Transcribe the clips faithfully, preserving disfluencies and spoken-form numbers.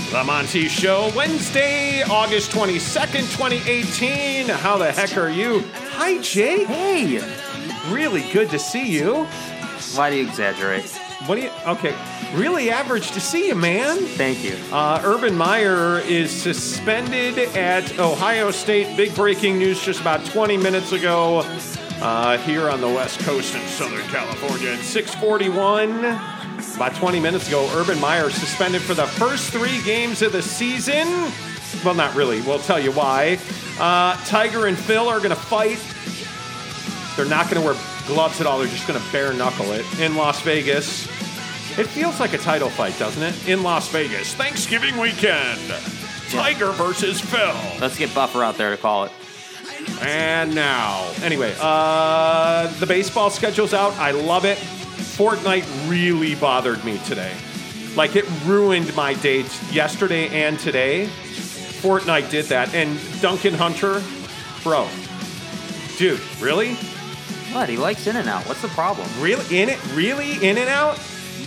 The Monty Show, Wednesday, August twenty-second, twenty eighteen. How the heck are you? Hi, Jake. Hey! Really good to see you. Why do you exaggerate? What do you... Okay. Really average to see you, man. Thank you. Uh, Urban Meyer is suspended at Ohio State. Big breaking news just about twenty minutes ago uh, here on the West Coast in Southern California at six forty-one. About twenty minutes ago, Urban Meyer suspended for the first three games of the season. Well, not really. We'll tell you why. Uh, Tiger and Phil are going to fight. They're not going to wear gloves at all. They're just going to bare knuckle it in Las Vegas. It feels like a title fight, doesn't it? In Las Vegas. Thanksgiving weekend. Tiger versus Phil. Let's get Buffer out there to call it. And now. Anyway, uh, the baseball schedule's out. I love it. Fortnite really bothered me today. Like, it ruined my dates yesterday and today. Fortnite did that. And Duncan Hunter, bro. Dude, really? What? He likes In-N-Out. What's the problem? Really? In it? Really? In and out?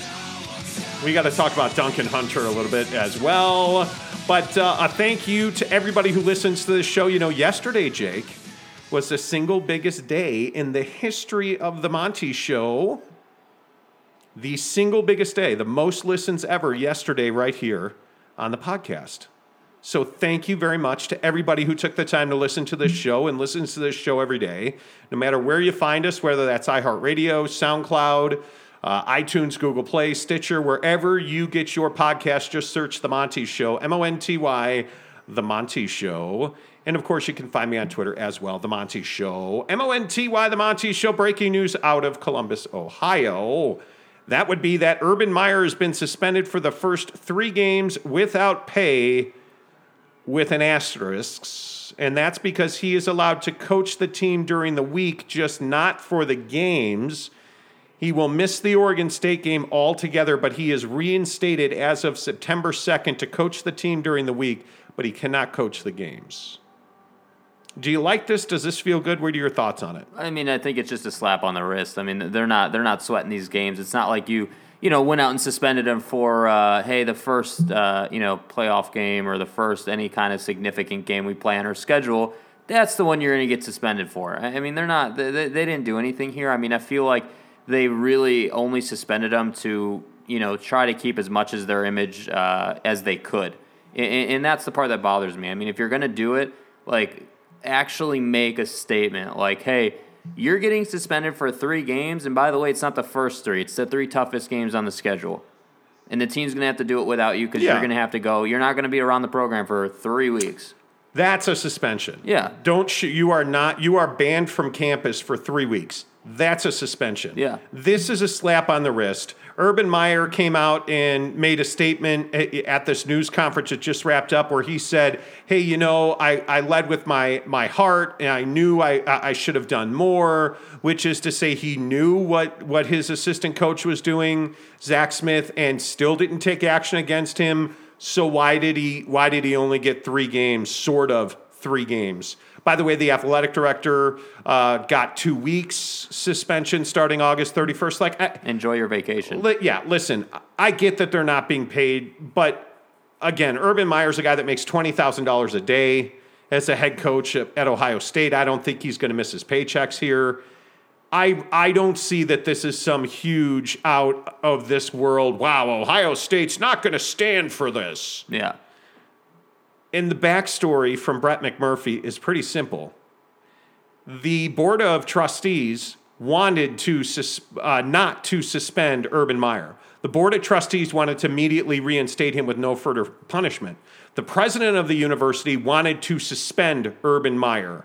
We got to talk about Duncan Hunter a little bit as well. But uh, a thank you to everybody who listens to this show. You know, yesterday, Jake, was the single biggest day in the history of the Monty Show. The single biggest day, the most listens ever yesterday right here on the podcast. So thank you very much to everybody who took the time to listen to this show and listens to this show every day. No matter where you find us, whether that's iHeartRadio, SoundCloud, uh, iTunes, Google Play, Stitcher, wherever you get your podcast, just search The Monty Show, M O N T Y, The Monty Show. And, of course, you can find me on Twitter as well, The Monty Show, M O N T Y, The Monty Show. Breaking news out of Columbus, Ohio. That would be that Urban Meyer has been suspended for the first three games without pay with an asterisk. And that's because he is allowed to coach the team during the week, just not for the games. He will miss the Oregon State game altogether, but he is reinstated as of September second to coach the team during the week, but he cannot coach the games. Do you like this? Does this feel good? What are your thoughts on it? I mean, I think it's just a slap on the wrist. I mean, they're not they're not sweating these games. It's not like you, you know, went out and suspended him for, uh, hey, the first, uh, you know, playoff game or the first any kind of significant game we play on our schedule. That's the one you're going to get suspended for. I mean, they're not, they, they didn't do anything here. I mean, I feel like they really only suspended him to, you know, try to keep as much as their image uh, as they could. And, and that's the part that bothers me. I mean, if you're going to do it, like, actually make a statement like, hey, you're getting suspended for three games, and by the way, it's not the first three. It's the three toughest games on the schedule. And the team's going to have to do it without you because yeah. you're going to have to go. You're not going to be around the program for three weeks. That's a suspension. Yeah. Don't sh- you are not you are banned from campus for three weeks. That's a suspension. Yeah. This is a slap on the wrist. Urban Meyer came out and made a statement at this news conference that just wrapped up where he said, hey, you know, I, I led with my, my heart and I knew I, I should have done more, which is to say he knew what, what his assistant coach was doing, Zach Smith, and still didn't take action against him. So why did he why did he only get three games, sort of three games? By the way, the athletic director uh, got two weeks suspension starting August thirty-first. Like, I, enjoy your vacation. Li- yeah, listen, I get that they're not being paid, but again, Urban Meyer's a guy that makes twenty thousand dollars a day as a head coach at Ohio State. I don't think he's going to miss his paychecks here. I I don't see that this is some huge out of this world. Wow, Ohio State's not going to stand for this. Yeah. And the backstory from Brett McMurphy is pretty simple. The Board of Trustees wanted to sus- uh, not to suspend Urban Meyer. The Board of Trustees wanted to immediately reinstate him with no further punishment. The president of the university wanted to suspend Urban Meyer.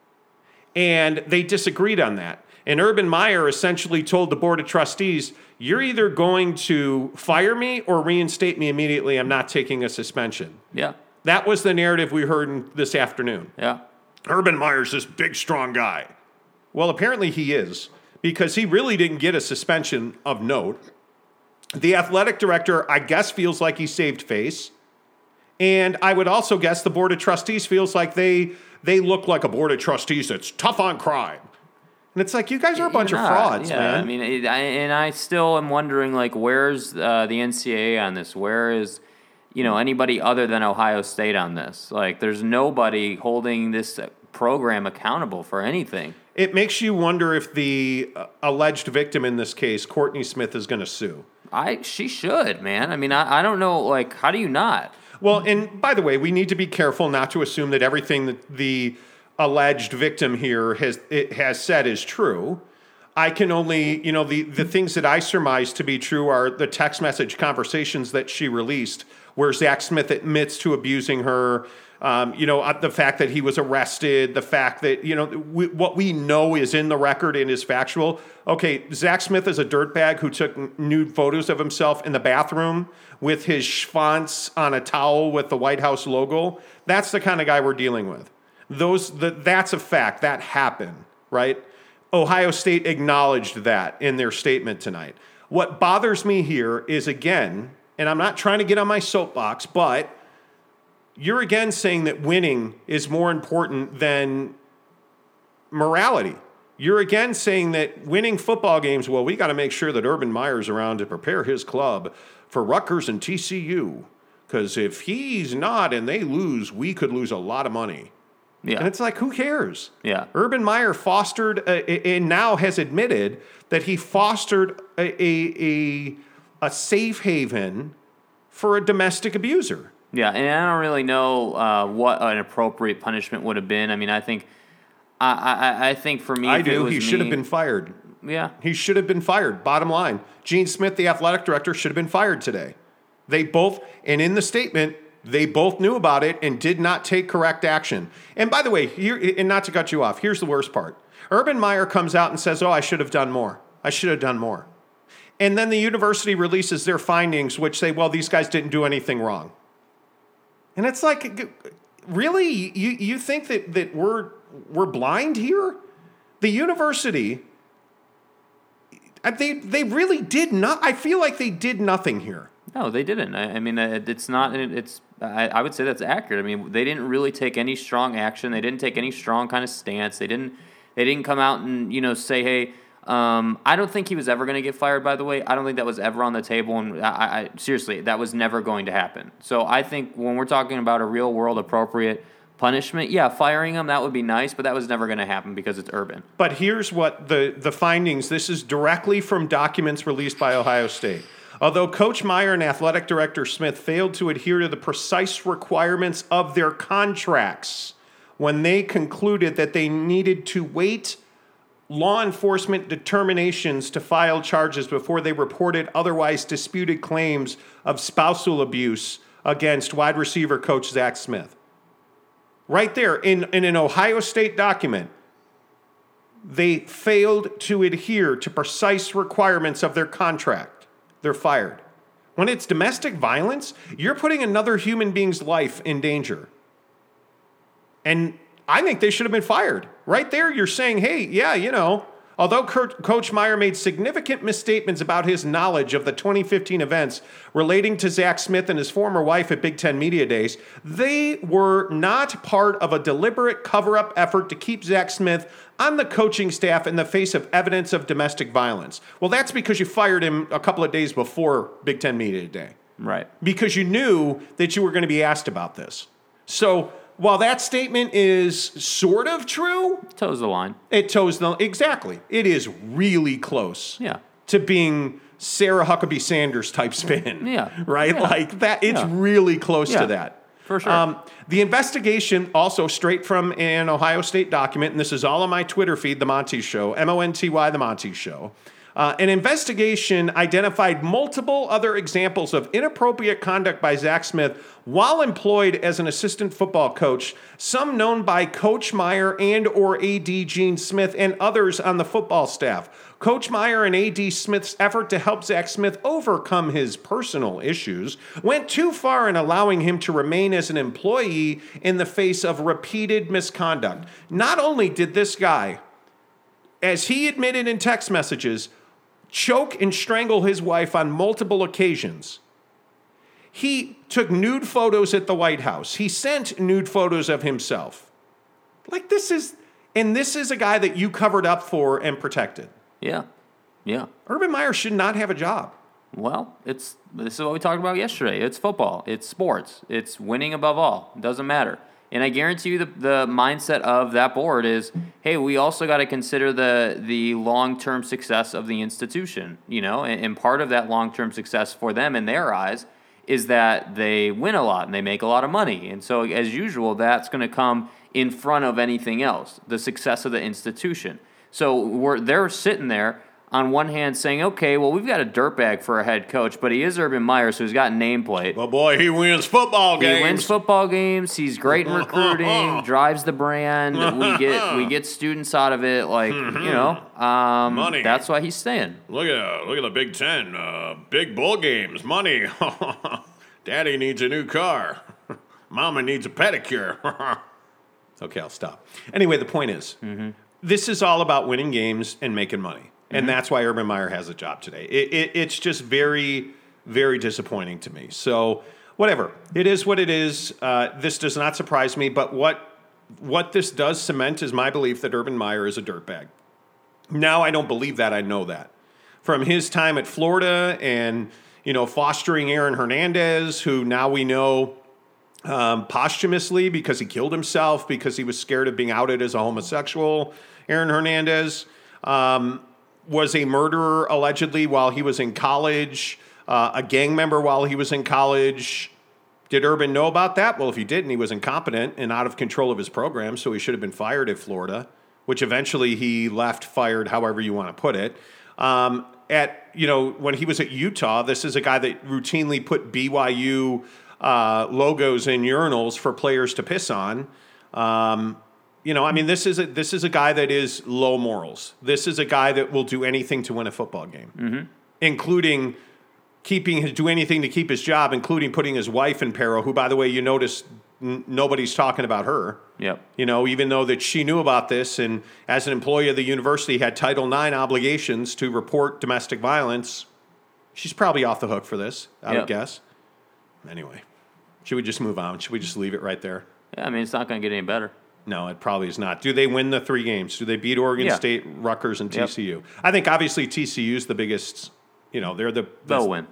And they disagreed on that. And Urban Meyer essentially told the Board of Trustees, you're either going to fire me or reinstate me immediately. I'm not taking a suspension. Yeah. That was the narrative we heard this afternoon. Yeah. Urban Meyer's this big, strong guy. Well, apparently he is, because he really didn't get a suspension of note. The athletic director, I guess, feels like he saved face. And I would also guess the Board of Trustees feels like they they look like a Board of Trustees that's tough on crime. And it's like, you guys are a bunch You're of not. frauds, yeah, man. I mean, it, I, and I still am wondering, like, where's uh, the N C double A on this? Where is... you know, anybody other than Ohio State on this. Like, there's nobody holding this program accountable for anything. It makes you wonder if the uh, alleged victim in this case, Courtney Smith, is going to sue. I she should, man. I mean, I, I don't know, like, how do you not? Well, and by the way, we need to be careful not to assume that everything that the alleged victim here has it has said is true. I can only, you know, the, the things that I surmise to be true are the text message conversations that she released where Zach Smith admits to abusing her, um, you know, the fact that he was arrested, the fact that, you know, we, what we know is in the record and is factual. Okay, Zach Smith is a dirtbag who took nude photos of himself in the bathroom with his schwanz on a towel with the White House logo. That's the kind of guy we're dealing with. Those, the, that's a fact. That happened, right? Ohio State acknowledged that in their statement tonight. What bothers me here is, again, and I'm not trying to get on my soapbox, but you're again saying that winning is more important than morality. You're again saying that winning football games, well, we got to make sure that Urban Meyer's around to prepare his club for Rutgers and T C U. Because if he's not and they lose, we could lose a lot of money. Yeah. And it's like, who cares? Yeah. Urban Meyer fostered a, a, and now has admitted that he fostered a, a, a, a safe haven for a domestic abuser. Yeah, and I don't really know uh, what an appropriate punishment would have been. I mean, I think, I, I, I think for me, I if do. It was he should me, have been fired. Yeah, he should have been fired. Bottom line, Gene Smith, the athletic director, should have been fired today. They both, and in the statement, they both knew about it and did not take correct action. And by the way, here, and not to cut you off, here's the worst part. Urban Meyer comes out and says, oh, I should have done more. I should have done more. And then the university releases their findings, which say, well, these guys didn't do anything wrong. And it's like, really? You you think that, that we're we're blind here? The university, they they really did not. I feel like they did nothing here. No, they didn't. I, I mean, it's not. It's. I, I would say that's accurate. I mean, they didn't really take any strong action. They didn't take any strong kind of stance. They didn't. They didn't come out and you know say, hey. Um, I don't think he was ever going to get fired, by the way. I don't think that was ever on the table. And I, I, seriously, that was never going to happen. So I think when we're talking about a real world appropriate punishment, yeah, firing him, that would be nice, but that was never going to happen because it's Urban. But here's what the, the findings, this is directly from documents released by Ohio State. Although Coach Meyer and Athletic Director Smith failed to adhere to the precise requirements of their contracts when they concluded that they needed to wait law enforcement determinations to file charges before they reported otherwise disputed claims of spousal abuse against wide receiver coach Zach Smith. Right there, in, in an Ohio State document, they failed to adhere to precise requirements of their contract. They're fired. When it's domestic violence, you're putting another human being's life in danger. And I think they should have been fired. Right there, you're saying, hey, yeah, you know, although Kurt, Coach Meyer made significant misstatements about his knowledge of the twenty fifteen events relating to Zach Smith and his former wife at Big Ten Media Days, they were not part of a deliberate cover-up effort to keep Zach Smith on the coaching staff in the face of evidence of domestic violence. Well, that's because you fired him a couple of days before Big Ten Media Day. Right. Because you knew that you were going to be asked about this. So while that statement is sort of true, toes the line. It toes the exactly. It is really close. Yeah. To being Sarah Huckabee Sanders type spin. Yeah. Right? Yeah. Like that. It's yeah. really close yeah. to that. For sure. Um, the investigation, also straight from an Ohio State document, and this is all on my Twitter feed, The Monty Show, M O N T Y, The Monty Show. Uh, an investigation identified multiple other examples of inappropriate conduct by Zach Smith while employed as an assistant football coach, some known by Coach Meyer and or A D Gene Smith and others on the football staff. Coach Meyer and A D Smith's effort to help Zach Smith overcome his personal issues went too far in allowing him to remain as an employee in the face of repeated misconduct. Not only did this guy, as he admitted in text messages, choke and strangle his wife on multiple occasions, he took nude photos at the White House. He sent nude photos of himself. Like this is, and this is a guy that you covered up for and protected. Yeah, yeah. Urban Meyer should not have a job. Well, it's this is what we talked about yesterday. It's football. It's sports. It's winning above all. It doesn't matter. And I guarantee you the, the mindset of that board is, hey, we also got to consider the the long-term success of the institution, you know, and, and part of that long-term success for them in their eyes is that they win a lot and they make a lot of money. And so, as usual, that's going to come in front of anything else, the success of the institution. So we're they're sitting there on one hand saying, okay, well, we've got a dirtbag for a head coach, but he is Urban Meyer, so he's got a nameplate. Well, boy, he wins football games. He wins football games. He's great in recruiting, drives the brand. We get we get students out of it. Like, you know, um, money. That's why he's staying. Look at look at the Big Ten. Uh, big bowl games. Money. Daddy needs a new car. Mama needs a pedicure. Okay, I'll stop. Anyway, the point is, mm-hmm. this is all about winning games and making money. And mm-hmm. that's why Urban Meyer has a job today. It, it, it's just very, very disappointing to me. So, whatever. It is what it is. Uh, this does not surprise me. But what what this does cement is my belief that Urban Meyer is a dirtbag. Now, I don't believe that. I know that. From his time at Florida and, you know, fostering Aaron Hernandez, who now we know um, posthumously because he killed himself because he was scared of being outed as a homosexual, Aaron Hernandez. Um was a murderer allegedly while he was in college, uh, a gang member while he was in college. Did Urban know about that? Well, if he didn't, he was incompetent and out of control of his program, so he should have been fired at Florida, which eventually he left, fired, however you want to put it. Um, at you know, when he was at Utah, this is a guy that routinely put B Y U uh, logos in urinals for players to piss on. Um, You know, I mean, this is a this is a guy that is low morals. This is a guy that will do anything to win a football game, mm-hmm. including keeping his, do anything to keep his job, including putting his wife in peril. Who, by the way, you notice n- nobody's talking about her. Yep. You know, even though that she knew about this, and as an employee of the university had Title nine obligations to report domestic violence, she's probably off the hook for this. I yep. would guess. Anyway, should we just move on? Should we just leave it right there? Yeah, I mean, it's not going to get any better. No, it probably is not. Do they win the three games? Do they beat Oregon yeah. State, Rutgers, and T C U? Yep. I think obviously T C U is the biggest. You know, they're the. They'll win.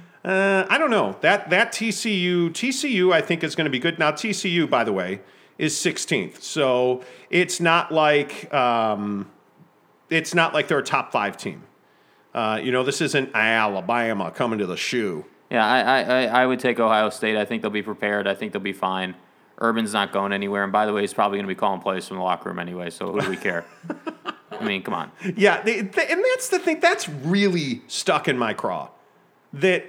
Uh, I don't know that that T C U T C U I think is going to be good. Now T C U, by the way, is sixteenth, so it's not like um, it's not like they're a top five team. Uh, you know, this isn't Alabama coming to the shoe. Yeah, I, I I would take Ohio State. I think they'll be prepared. I think they'll be fine. Urban's not going anywhere, and by the way, he's probably going to be calling plays from the locker room anyway, so who do we care? I mean, come on. Yeah, they, they, and that's the thing. That's really stuck in my craw. That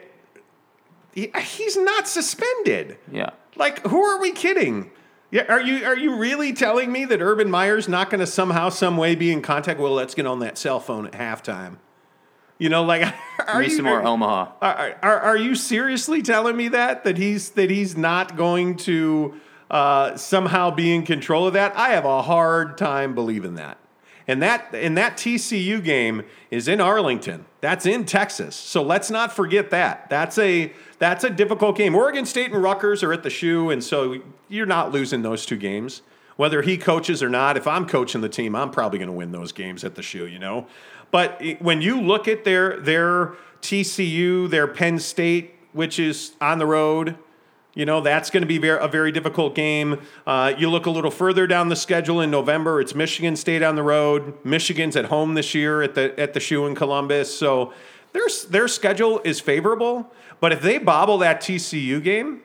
he, he's not suspended. Yeah. Like, who are we kidding? Yeah, are you are you really telling me that Urban Meyer's not going to somehow, some way be in contact? Well, let's get on that cell phone at halftime. You know, like, are Give me you some more are, Omaha? Are, are are you seriously telling me that that he's that he's not going to Uh, somehow be in control of that? I have a hard time believing that. And that and that T C U game is in Arlington. That's in Texas. So let's not forget that. That's a that's a difficult game. Oregon State and Rutgers are at the shoe, and so you're not losing those two games. Whether he coaches or not, if I'm coaching the team, I'm probably going to win those games at the shoe, you know. But when you look at their their T C U, their Penn State, which is on the road, you know, that's going to be very, a very difficult game. Uh, you look a little further down the schedule in November, it's Michigan State on the road. Michigan's at home this year at the at the shoe in Columbus. So their, their schedule is favorable. But if they bobble that T C U game,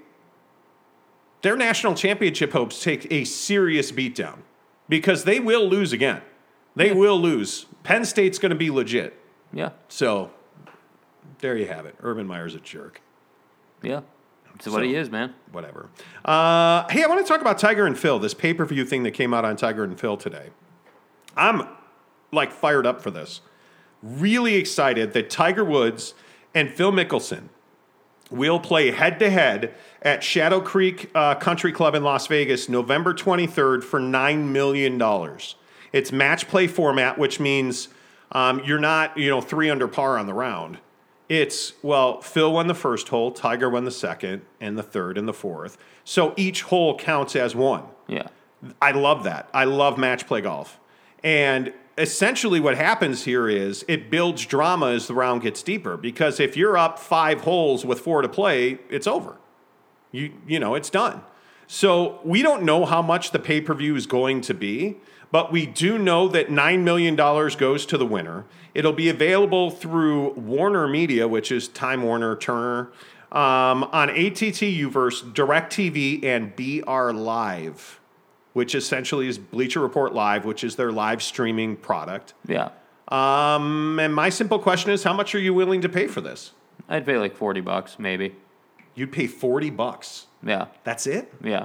their national championship hopes take a serious beatdown because they will lose again. They yeah. will lose. Penn State's going to be legit. Yeah. So there you have it. Urban Meyer's a jerk. Yeah. That's what so, he is, man. Whatever. Uh, hey, I want to talk about Tiger and Phil, this pay-per-view thing that came out on Tiger and Phil today. I'm, like, fired up for this. Really excited that Tiger Woods and Phil Mickelson will play head-to-head at Shadow Creek uh, Country Club in Las Vegas November twenty-third for nine million dollars. It's match play format, which means um, you're not, you know, three under par on the round. It's, well, Phil won the first hole, Tiger won the second, and the third and the fourth. So each hole counts as one. Yeah. I love that. I love match play golf. And essentially what happens here is it builds drama as the round gets deeper, because if you're up five holes with four to play, it's over. You you know, it's done. So we don't know how much the pay-per-view is going to be, but we do know that nine million dollars goes to the winner. It'll be available through Warner Media, which is Time Warner, Turner, um, on A T T Uverse, DirecTV, and B R Live, which essentially is Bleacher Report Live, which is their live streaming product. Yeah. Um, and my simple question is, how much are you willing to pay for this? I'd pay like forty bucks, maybe. You'd pay forty bucks. Yeah. That's it? Yeah.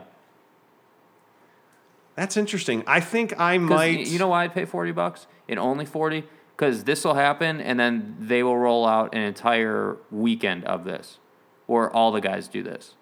That's interesting. I think I might. You know why I'd pay forty bucks and only forty? Because this will happen, and then they will roll out an entire weekend of this, or all the guys do this.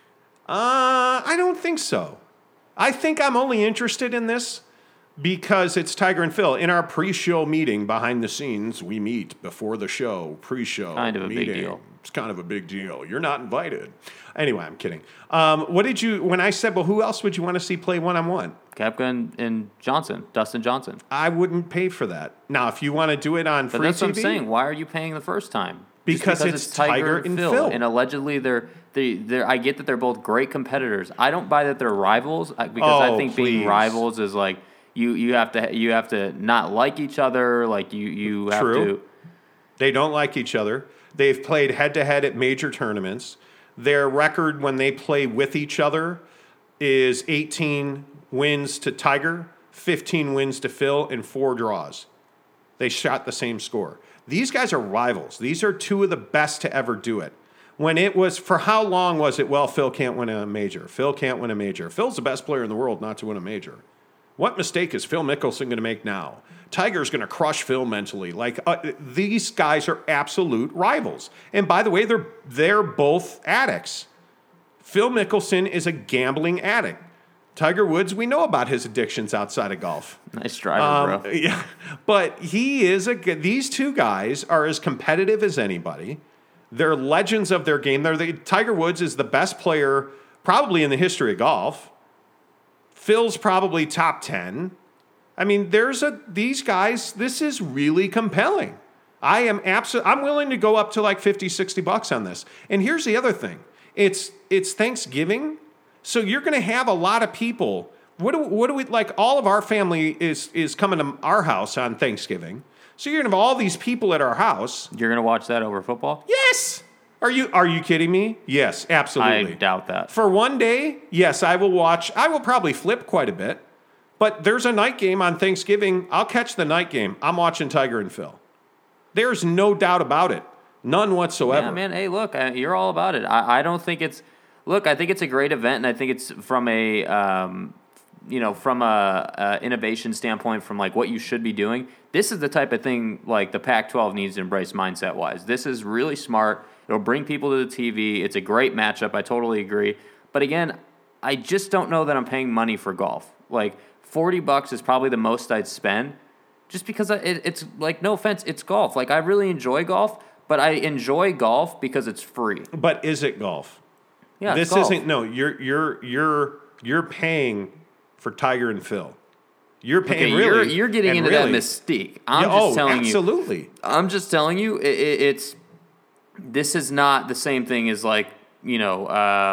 Uh, I don't think so. I think I'm only interested in this because it's Tiger and Phil. In our pre-show meeting behind the scenes, we meet before the show, pre-show Kind of a meeting. big deal. It's kind of a big deal. You're not invited. Anyway, I'm kidding. Um, what did you, when I said, well, who else would you want to see play one-on-one? Koepka and, and Johnson, Dustin Johnson. I wouldn't pay for that. Now, if you want to do it on But free that's T V. what I'm saying. Why are you paying the first time? Just Because it's Tiger and Phil. And allegedly, they're, they, they're, I get that they're both great competitors. I don't buy that they're rivals I- because Oh, I think please. being rivals is like, you, you have to you have to not like each other. Like, you, you have True. to... They don't like each other. They've played head-to-head at major tournaments. Their record when they play with each other is eighteen wins to Tiger, fifteen wins to Phil, and four draws. They shot the same score. These guys are rivals. These are two of the best to ever do it. When it was, for how long was it, well, Phil can't win a major. Phil can't win a major. Phil's the best player in the world not to win a major. What mistake is Phil Mickelson going to make now? Tiger's going to crush Phil mentally. Like, uh, these guys are absolute rivals. And by the way, they're they're both addicts. Phil Mickelson is a gambling addict. Tiger Woods, we know about his addictions outside of golf. Nice driver, Um, bro. yeah, but he is a. g- These two guys are as competitive as anybody. They're legends of their game. They're the, Tiger Woods is the best player probably in the history of golf. Phil's probably top ten. I mean, there's a these guys, this is really compelling. I am absolutely I'm willing to go up to like fifty, sixty bucks on this. And here's the other thing. It's it's Thanksgiving, so you're going to have a lot of people. What do what do we like all of our family is is coming to our house on Thanksgiving. So you're going to have all these people at our house. You're going to watch that over football? Yes. Are you are you kidding me? Yes, absolutely. I doubt that. For one day, yes, I will watch. I will probably flip quite a bit. But there's a night game on Thanksgiving. I'll catch the night game. I'm watching Tiger and Phil. There's no doubt about it. None whatsoever. Yeah, man. Hey, look, I, you're all about it. I, I don't think it's. Look, I think it's a great event, and I think it's from a, um, you know, from a, a innovation standpoint, from like what you should be doing. This is the type of thing like the Pac twelve needs to embrace mindset wise. This is really smart. It'll bring people to the T V. It's a great matchup. I totally agree. But again, I just don't know that I'm paying money for golf. Like forty bucks is probably the most I'd spend, just because I, it, it's like, no offense, it's golf. Like I really enjoy golf, but I enjoy golf because it's free. But is it golf? Yeah, this it's golf. isn't. No, you're you're you're you're paying for Tiger and Phil. You're paying Okay, really. you're, you're getting and into really, that mystique. I'm Yeah, just oh, telling absolutely. you. I'm just telling you, it, it, it's this is not the same thing as like you know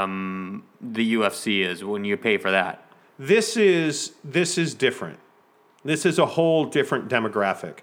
um, the U F C is when you pay for that. This is this is different. This is a whole different demographic.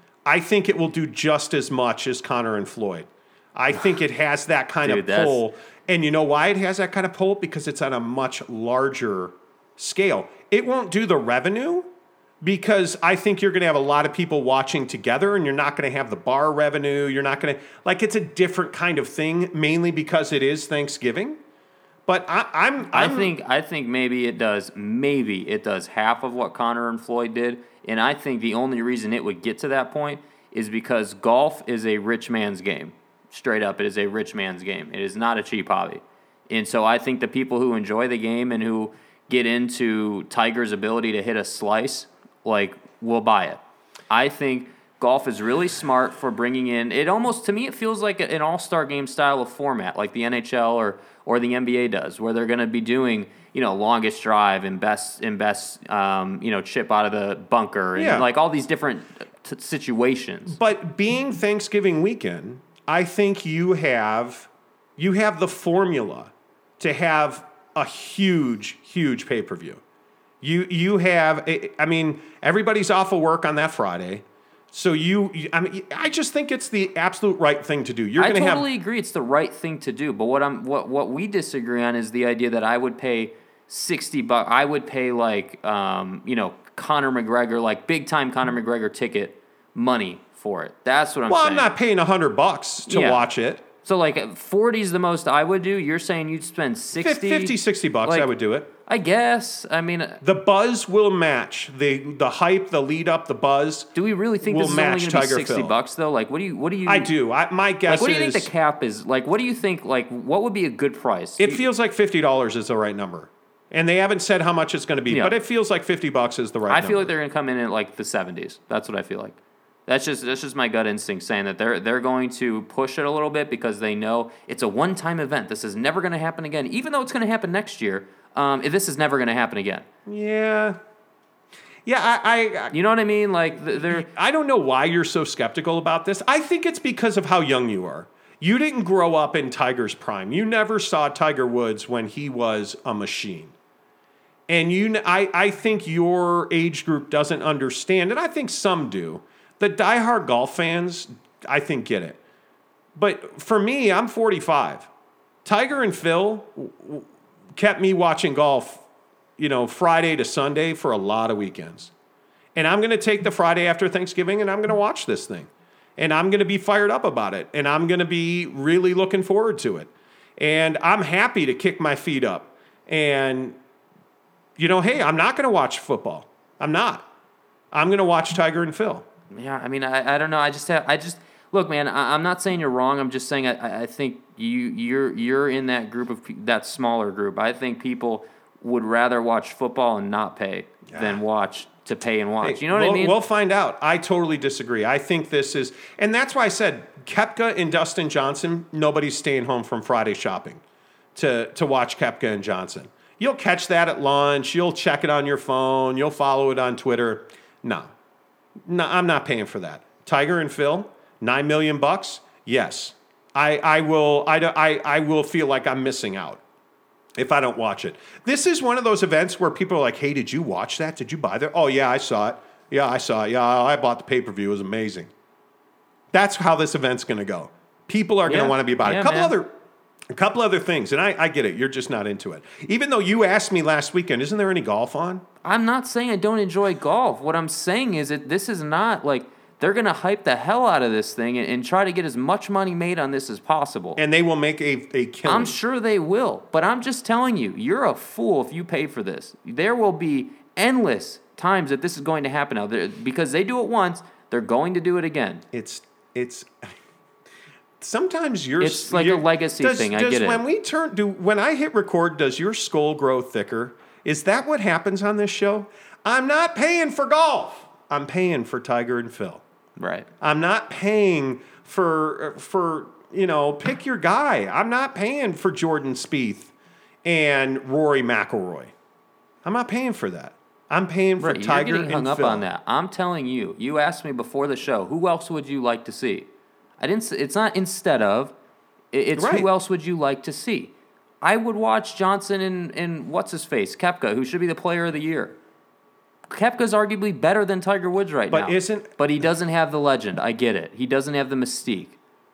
I think it will do just as much as Conor and Floyd. I think it has that kind Dude, of that's- pull. And you know why it has that kind of pull? Because it's on a much larger scale. It won't do the revenue because I think you're going to have a lot of people watching together and you're not going to have the bar revenue. You're not going to, like, it's a different kind of thing, mainly because it is Thanksgiving. But I, I'm, I I'm think I think maybe it does. Maybe it does half of what Conor and Floyd did, and I think the only reason it would get to that point is because golf is a rich man's game. Straight up, it is a rich man's game. It is not a cheap hobby, and so I think the people who enjoy the game and who get into Tiger's ability to hit a slice, like, will buy it. I think golf is really smart for bringing in. It almost, to me, it feels like an all-star game style of format, like the N H L or or the N B A does, where they're going to be doing, you you know, longest drive and best and best um, you know, chip out of the bunker and Yeah. like all these different t- situations. But being Thanksgiving weekend, I think you have you have the formula to have a huge, huge pay-per-view. You you have, I mean, everybody's off of work on that Friday. So you, I mean, I just think it's the absolute right thing to do. You're I going to totally have, agree. It's the right thing to do. But what I'm what what we disagree on is the idea that I would pay sixty bucks. I would pay like um, you know, Conor McGregor, like big time Conor McGregor ticket money for it. That's what I'm well, saying. I'm not paying a hundred bucks to Yeah. watch it. So like forty is the most I would do. You're saying you'd spend sixty, fifty, sixty bucks, Like, I would do it. I guess. I mean, The buzz will match the the hype, the lead up, the buzz. do we really think will this is only match going to be Tiger sixty Phil. bucks though? Like, what do you what do you? I do. I, my guess Like, what do you is think the cap is? Like, what do you think? Like, what would be a good price? it You- feels like fifty dollars is the right number, and they haven't said how much it's going to be, Yeah. but it feels like fifty bucks is the right. I number. feel like they're going to come in at like the seventies. That's what I feel like. That's just that's just my gut instinct saying that they're they're going to push it a little bit because they know it's a one time event. This is never going to happen again, even though it's going to happen next year. Um, this is never going to happen again. Yeah, yeah. I, I You know what I mean? Like th- they're I don't know why you're so skeptical about this. I think it's because of how young you are. You didn't grow up in Tiger's prime. You never saw Tiger Woods when he was a machine. And you, I, I think your age group doesn't understand, and I think some do. The diehard golf fans, I think, get it. But for me, I'm forty-five. Tiger and Phil w- w- kept me watching golf, you know, Friday to Sunday for a lot of weekends. And I'm going to take the Friday after Thanksgiving and I'm going to watch this thing. And I'm going to be fired up about it. And I'm going to be really looking forward to it. And I'm happy to kick my feet up. And, you know, hey, I'm not going to watch football. I'm not. I'm going to watch Tiger and Phil. yeah. I mean, I, I don't know. I just have I just look, man. I, I'm not saying you're wrong. I'm just saying I, I think you you're you're in that group of pe- that smaller group. I think people would rather watch football and not pay than watch to pay and watch. Hey, You know what we'll, I mean? We'll find out. I totally disagree. I think this is, and that's why I said Koepka and Dustin Johnson, nobody's staying home from Friday shopping to, to watch Koepka and Johnson. You'll catch that at lunch. You'll check it on your phone. You'll follow it on Twitter. No, no, I'm not paying for that. Tiger and Phil, nine million bucks. Yes, I, I will. I, I, I will feel like I'm missing out if I don't watch it. This is one of those events where people are like, hey, did you watch that? Did you buy that? Oh, yeah, I saw it. Yeah, I saw it. Yeah, I bought the pay-per-view. It was amazing. That's how this event's going to go. People are going to Yeah. want to be about it. Yeah, A couple man. other a couple other things, and I, I get it. You're just not into it. Even though you asked me last weekend, isn't there any golf on? I'm not saying I don't enjoy golf. What I'm saying is that this is not like they're going to hype the hell out of this thing and, and try to get as much money made on this as possible. And they will make a, a killing. I'm sure they will, but I'm just telling you, you're a fool if you pay for this. There will be endless times that this is going to happen now They're- because they do it once, they're going to do it again. It's it's sometimes you're It's like a you're- legacy does, thing, I Does get it. when we turn do when I hit record, does your skull grow thicker? Is that what happens on this show? I'm not paying for golf. I'm paying for Tiger and Phil. Right. I'm not paying for for you know pick your guy. I'm not paying for Jordan Spieth and Rory McIlroy. I'm not paying for that. I'm paying for Right. Tiger You're getting hung and up Phil. on that. I'm telling you. You asked me before the show, who else would you like to see? I didn't. s- It's not instead of. it- It's Right. who else would you like to see? I would watch Johnson and, and what's his face, Koepka, who should be the player of the year. Koepka's arguably better than Tiger Woods right But now. isn't- But he doesn't have the legend. I get it. He doesn't have the mystique.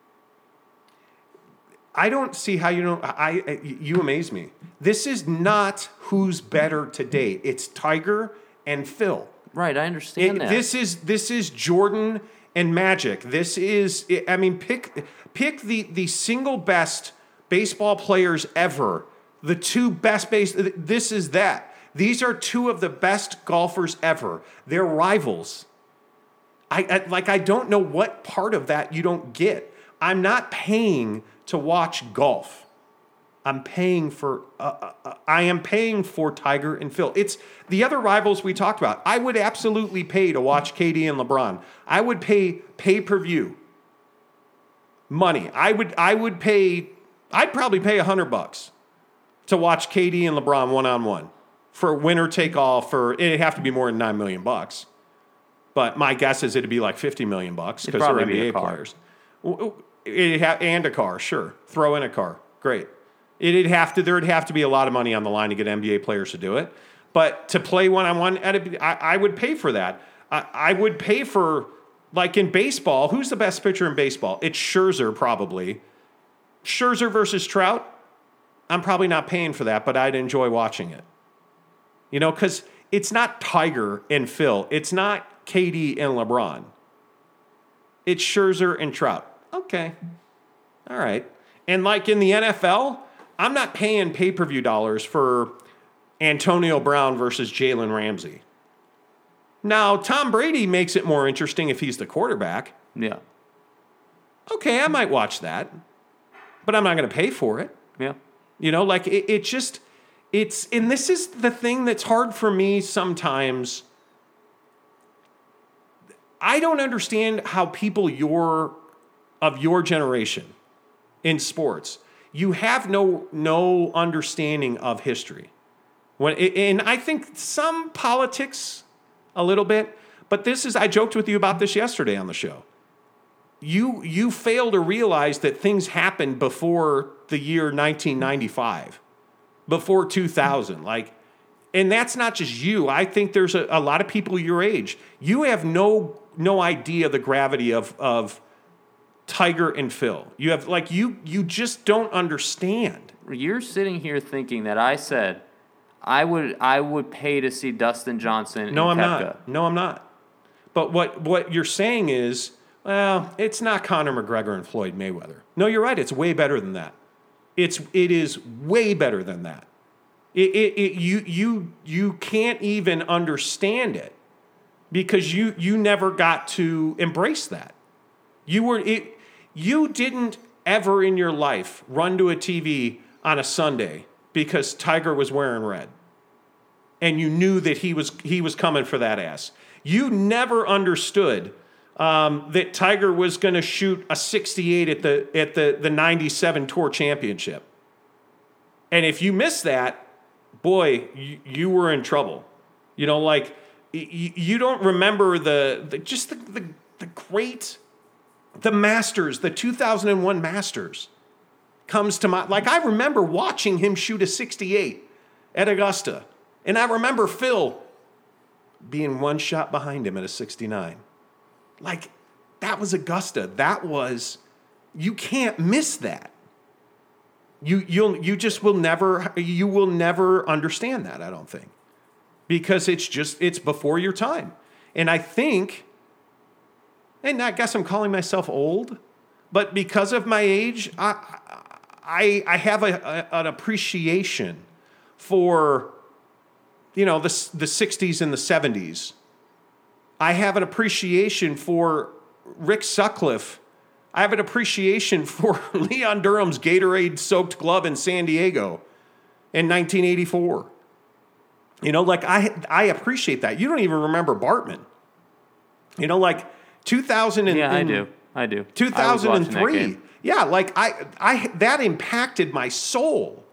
I don't see how you don't. I, I you amaze me. This is not who's better to date. It's Tiger and Phil. Right, I understand It- that. this is this is Jordan and Magic. This is I mean pick pick the the single best baseball players ever. The two best base. This is that. These are two of the best golfers ever. They're rivals. I, I like I don't know what part of that you don't get. I'm not paying to watch golf. I'm paying for uh, uh, I am paying for Tiger and Phil. It's the other rivals we talked about. I would absolutely pay to watch K D and LeBron. I would pay pay-per-view money. I would I would pay I'd probably pay a hundred bucks to watch K D and LeBron one-on-one for winner take all for, it'd have to be more than nine million bucks. But my guess is it'd be like fifty million bucks because they're N B A players. It'd ha- and a car, sure. Throw in a car. Great. It'd have to, there'd have to be a lot of money on the line to get N B A players to do it. But to play one-on-one, I, I would pay for that. I, I would pay for, like in baseball, who's the best pitcher in baseball? It's Scherzer, probably. Scherzer versus Trout, I'm probably not paying for that, but I'd enjoy watching it. You know, because it's not Tiger and Phil. It's not K D and LeBron. It's Scherzer and Trout. Okay. All right. And like in the N F L, I'm not paying pay-per-view dollars for Antonio Brown versus Jalen Ramsey. Now, Tom Brady makes it more interesting if he's the quarterback. Yeah. Okay, I might watch that, but I'm not going to pay for it. Yeah. You know, like it, it just, it's, and this is the thing that's hard for me sometimes. I don't understand how people your, of your generation in sports, you have no, no understanding of history. When, and I think some politics a little bit, but this is, I joked with you about this yesterday on the show. You, you fail to realize that things happened before the year nineteen ninety-five, before two thousand. Like, and that's not just you. I think there's a, a lot of people your age. You have no, no idea the gravity of, of Tiger and Phil. You have like, you, you just don't understand. You're sitting here thinking that I said, I would I would pay to see Dustin Johnson. No, and I'm Koepka. not. No, I'm not. But what what you're saying is, well, it's not Conor McGregor and Floyd Mayweather. No, you're right. It's way better than that. It's it is way better than that. It, it, it you you you can't even understand it because you you never got to embrace that. You were it. You didn't ever in your life run to a T V on a Sunday because Tiger was wearing red. And you knew that he was he was coming for that ass. You never understood um, that Tiger was going to shoot a sixty-eight at the at the, the ninety-seven Tour Championship. And if you missed that, boy, you, you were in trouble. You know, like, you, you don't remember the, the just the, the, the great, the Masters, the two thousand one Masters. Comes to my, like I remember watching him shoot a sixty-eight at Augusta. And I remember Phil being one shot behind him at a sixty-nine. Like, that was Augusta. That was, you can't miss that. You you'll you just will never, you will never understand that, I don't think. Because it's just, it's before your time. And I think, and I guess I'm calling myself old, but because of my age, I I, I have a, a, an appreciation for, you know, the, the sixties and the seventies. I have an appreciation for Rick Sutcliffe. I have an appreciation for Leon Durham's Gatorade-soaked glove in San Diego in nineteen eighty-four. You know, like, I I appreciate that. You don't even remember Bartman. You know, like, two thousand and, yeah, I do. I do. two thousand three. Yeah, like I, I, that impacted my soul.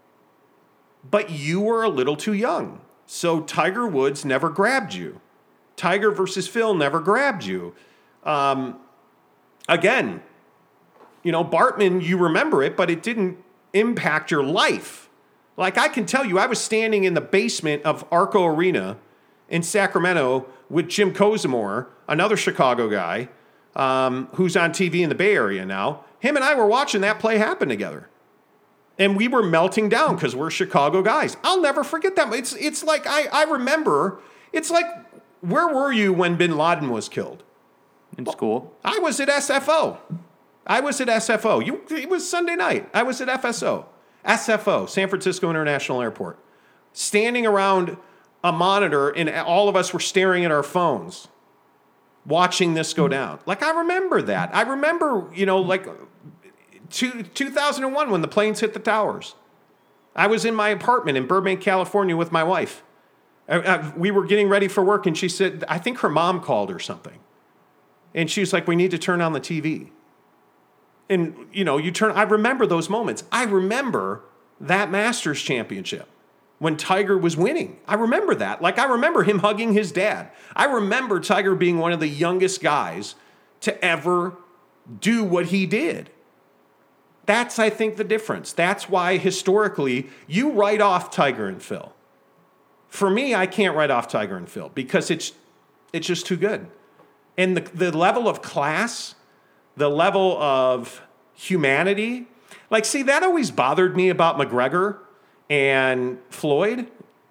But you were a little too young. So Tiger Woods never grabbed you. Tiger versus Phil never grabbed you. Um, again, you know, Bartman, you remember it, but it didn't impact your life. Like I can tell you, I was standing in the basement of Arco Arena in Sacramento with Jim Kozimor, another Chicago guy, um, who's on T V in the Bay Area now. Him and I were watching that play happen together. And we were melting down because we're Chicago guys. I'll never forget that. It's it's like, I, I remember, it's like, where were you when Bin Laden was killed? In school. I was at S F O. I was at S F O. You, it was Sunday night. I was at F S O. S F O, San Francisco International Airport. Standing around a monitor, and all of us were staring at our phones, watching this go down. Like, I remember that. I remember, you know, like two, two thousand one when the planes hit the towers. I was in my apartment in Burbank, California with my wife. I, I, we were getting ready for work, and she said, I think her mom called or something. And she was like, we need to turn on the T V. And, you know, you turn, I remember those moments. I remember that Masters championship when Tiger was winning. I remember that. Like, I remember him hugging his dad. I remember Tiger being one of the youngest guys to ever do what he did. That's, I think, the difference. That's why, historically, you write off Tiger and Phil. For me, I can't write off Tiger and Phil because it's it's just too good. And the, the level of class, the level of humanity, like, see, that always bothered me about McGregor and Floyd.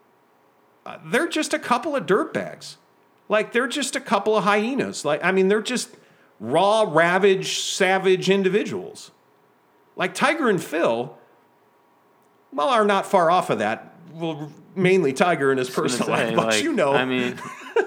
Uh, they're just a couple of dirtbags. Like, they're just a couple of hyenas. Like, I mean, they're just raw, ravaged, savage individuals. Like Tiger and Phil, well, are not far off of that. Well, mainly Tiger in his personal say, life, but like, you know. I mean,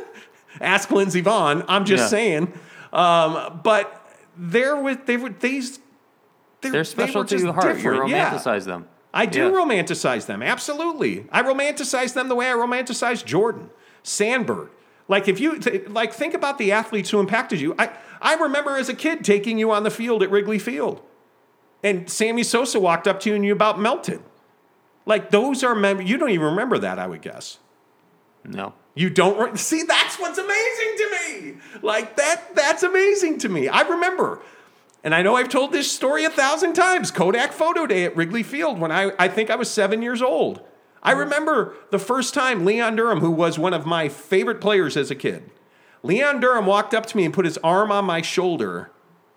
ask Lindsey Vonn. I'm just Yeah. saying. Um, but they're with they were these. They're, they're special they were to your just heart. You different. Yeah. romanticize them. I do Yeah. romanticize them. Absolutely, I romanticize them the way I romanticize Jordan, Sandberg. Like if you th- like think about the athletes who impacted you. I I remember as a kid taking you on the field at Wrigley Field. And Sammy Sosa walked up to you and you about melted. Like, those are mem- you don't even remember that, I would guess. No. You don't re- see. That's what's amazing to me. Like that. That's amazing to me. I remember, and I know I've told this story a thousand times. Kodak Photo Day at Wrigley Field when I I think I was seven years old. I remember the first time Leon Durham, who was one of my favorite players as a kid, Leon Durham walked up to me and put his arm on my shoulder.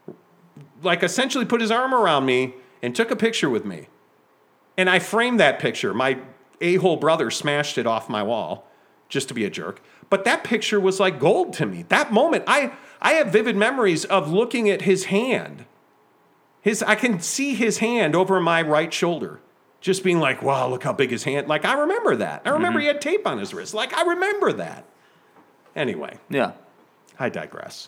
Like essentially put his arm around me and took a picture with me. And I framed that picture. My a-hole brother smashed it off my wall just to be a jerk. But that picture was like gold to me. That moment, I, I have vivid memories of looking at his hand. His, I can see his hand over my right shoulder. Just being like, wow, look how big his hand. Like, I remember that. I remember mm-hmm. he had tape on his wrist. Like, I remember that. Anyway. Yeah. I digress.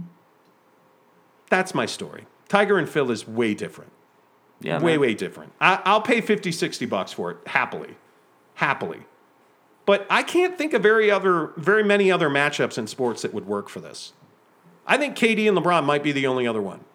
That's my story. Tiger and Phil is way different. Yeah, way, man. way different. I, I'll pay fifty, sixty bucks for it, happily. Happily. But I can't think of very other, very many other matchups in sports that would work for this. I think K D and LeBron might be the only other one.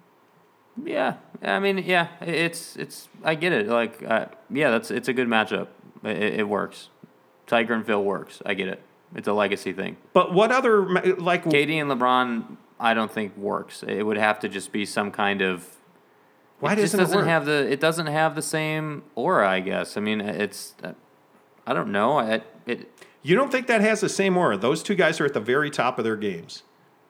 Yeah, I mean, yeah, it's it's. I get it. Like, uh, yeah, that's it's a good matchup. It, it works. Tiger and Phil works. I get it. It's a legacy thing. But what other like K D and LeBron? I don't think works. It would have to just be some kind of. Why it doesn't just doesn't it work? have the? It doesn't have the same aura. I guess. I mean, it's. I don't know. It. it you don't think that has the same aura? Those two guys are at the very top of their games.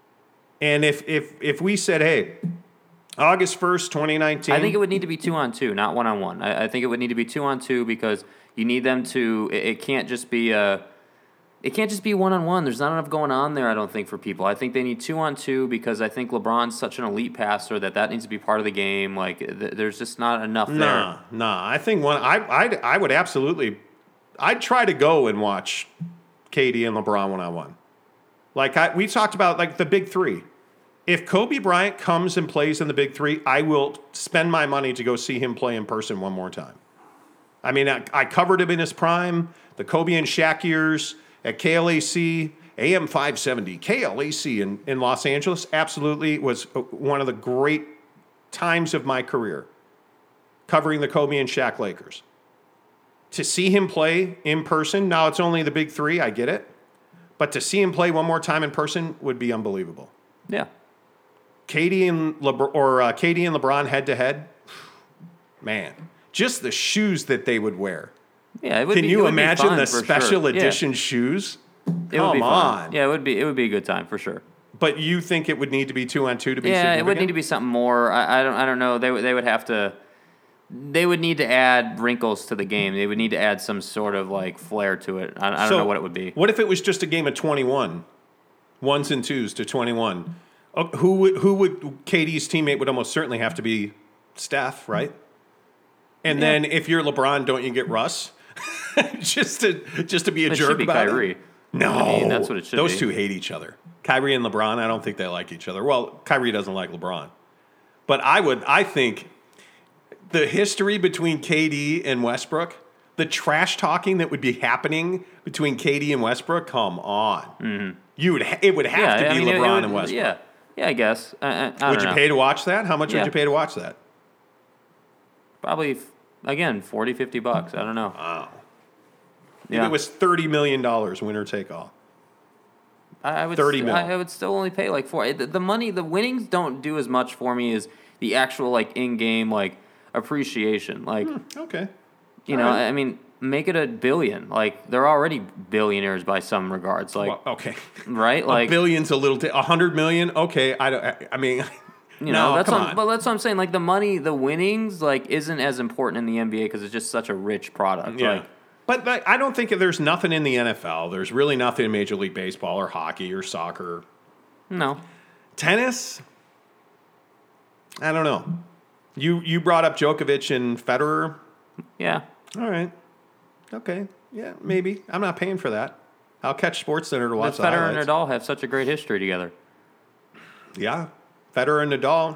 And if if if we said, hey, August first, twenty nineteen. I think it would need to be two on two, not one on one. I, I think it would need to be two on two because you need them to. It, it can't just be a. It can't just be one on one. There's not enough going on there. I don't think for people. I think they need two on two because I think LeBron's such an elite passer that that needs to be part of the game. Like th- there's just not enough there. Nah, nah. I think one. I I I would absolutely. I'd try to go and watch K D and LeBron one on one. Like I, we talked about, like the big three. If Kobe Bryant comes and plays in the big three, I will spend my money to go see him play in person one more time. I mean, I, I covered him in his prime, the Kobe and Shaq years at K L A C, A M five seventy, K L A C in, in Los Angeles. Absolutely was one of the great times of my career, covering the Kobe and Shaq Lakers. To see him play in person, now it's only the big three, I get it. But to see him play one more time in person would be unbelievable. Yeah. K D and LeBron, or uh, K D and LeBron head to head, man, just the shoes that they would wear. Yeah, it would Can be, you it would imagine be fun the for special sure. edition yeah. shoes? It Come would be fun. on. Yeah, it would be. It would be a good time for sure. But you think it would need to be two on two to be Yeah, significant? it would need to be something more. I, I don't. I don't know. They would. They would have to. They would need to add wrinkles to the game. They would need to add some sort of like flair to it. I, I don't So, know what it would be. What if it was just a game of twenty-one, ones and twos to twenty-one? Oh, who would who would K D's teammate would almost certainly have to be Steph, right? And Yeah. then if you're LeBron, don't you get Russ? just to just to be a It jerk should be about Kyrie. it? No, I mean, that's what it should Those be. two hate each other. Kyrie and LeBron, I don't think they like each other. Well, Kyrie doesn't like LeBron, but I would. I think the history between K D and Westbrook, the trash talking that would be happening between K D and Westbrook. Come on, mm-hmm. you would. Ha- it would have Yeah, to be I mean, it- it LeBron would- and Westbrook. Yeah, yeah, I guess. I, I, I Would don't you know. pay to watch that? How much Yeah. would you pay to watch that? Probably again, forty, fifty bucks. I don't know. Wow. Yeah. If it was thirty million dollars, winner take all. I, I would thirty st- mil. I, I would still only pay like four. The, the money, the winnings don't do as much for me as the actual like in-game like appreciation. Like, Hmm, okay. you All know, right. I mean, make it a billion. Like, they're already billionaires by some regards. Like, Well, okay. right? A Like, billion's a little. A hundred million. Okay. I don't. I, I mean. you know, no, that's come what, on. but that's what I'm saying. Like, the money, the winnings, like, isn't as important in the N B A because it's just such a rich product. Yeah. Like, But, but I don't think there's nothing in the N F L. There's really nothing in Major League Baseball or hockey or soccer. no. Tennis? I don't know. You you brought up Djokovic and Federer. Yeah. All right. Okay. Yeah, maybe. I'm not paying for that. I'll catch SportsCenter to watch But the Federer and highlights. Nadal have such a great history together. Yeah. Federer and Nadal.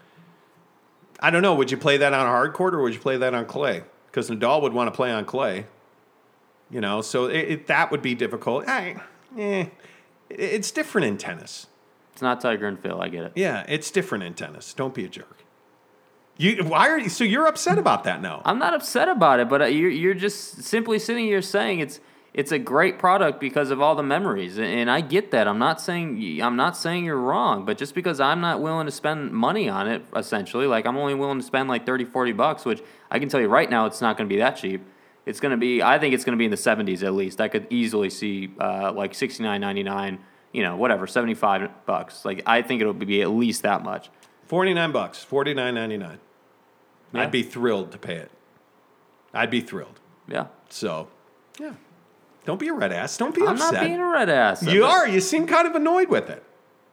I don't know. Would you play that on hard court or would you play that on clay? Because Nadal would want to play on clay. You know, so it, it, that would be difficult. I, eh, it's different in tennis. It's not Tiger and Phil. I get it. Yeah, it's different in tennis. Don't be a jerk. You why are you? So you're upset about that now? I'm not upset about it, but uh, you're you're just simply sitting here saying it's it's a great product because of all the memories, and, and I get that. I'm not saying I'm not saying you're wrong, but just because I'm not willing to spend money on it, essentially, like I'm only willing to spend like thirty, forty bucks, which I can tell you right now, it's not going to be that cheap. It's going to be, I think it's going to be in the seventies at least. I could easily see uh, like sixty-nine ninety-nine, you know, whatever, seventy-five bucks. Like I think it'll be at least that much. Forty-nine bucks, forty-nine ninety-nine. Yeah. I'd be thrilled to pay it. I'd be thrilled. Yeah. So, yeah. Don't be a red ass. Don't be I'm upset. not being a red ass. You are. You seem kind of annoyed with it.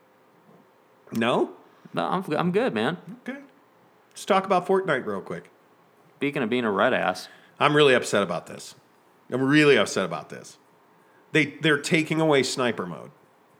No? No, I'm I'm good, man. Okay. Let's talk about Fortnite real quick. Speaking of being a red ass, I'm really upset about this. I'm really upset about this. They they're taking away sniper mode.